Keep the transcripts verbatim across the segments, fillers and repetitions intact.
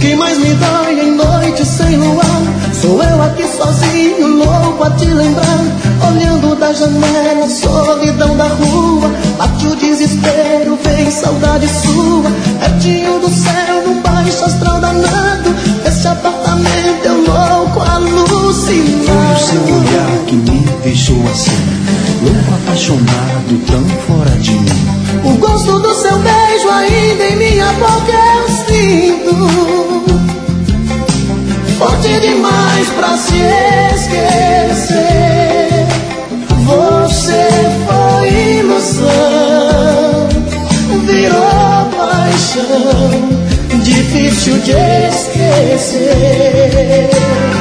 que mais me dói em noite sem luar, sou eu aqui sozinho, louco a te lembrar. Olhando da janela, a solidão da rua, bate o desespero, vem saudade sua. Pertinho do céu, num baixo astral danado, esse apartamento eu louco alucinado. Foi o seu olhar que me deixou assim, louco apaixonado, tão fora de mim. O gosto do seu beijo ainda em minha boca eu sinto, forte demais pra se esquecer. Você foi ilusão, virou paixão, difícil de esquecer.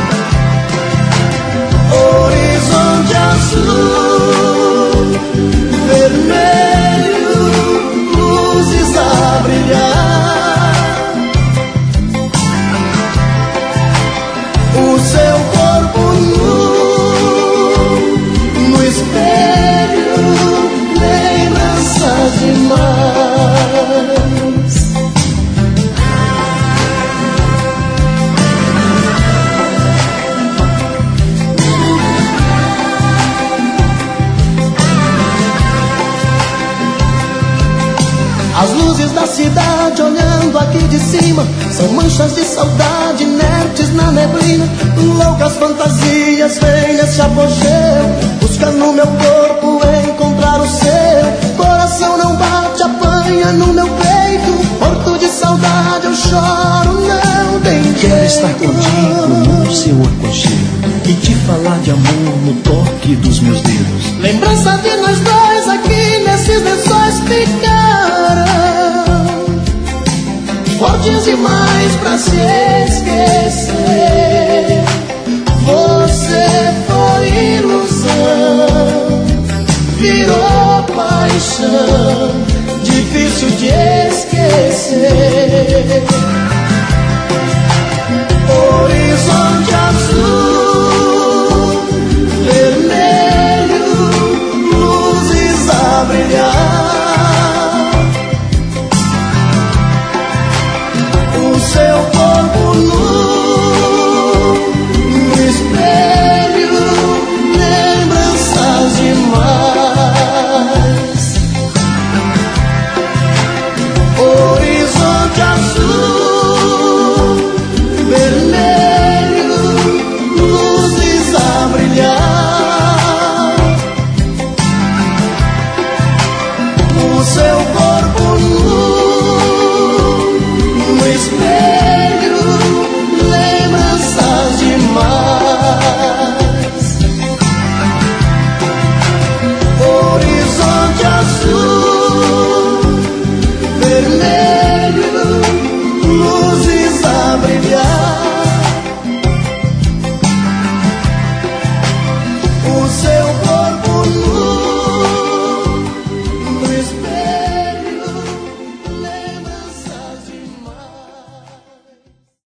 Horizonte azul, vermelho, luzes a brilhar. O seu corpo nu, no espelho, lembranças demais. As luzes da cidade olhando aqui de cima são manchas de saudade inertes na neblina. Loucas fantasias vêm nesse apogeu, busca no meu corpo encontrar o seu. Coração não bate, apanha no meu peito, morto de saudade eu choro, não tem jeito. Quero estar contigo no seu aconchego e te falar de amor no toque dos meus dedos. Lembrança de nós dois aqui nesses lençóis ficaram, fortes demais pra se esquecer. Você foi ilusão, virou paixão, difícil de esquecer.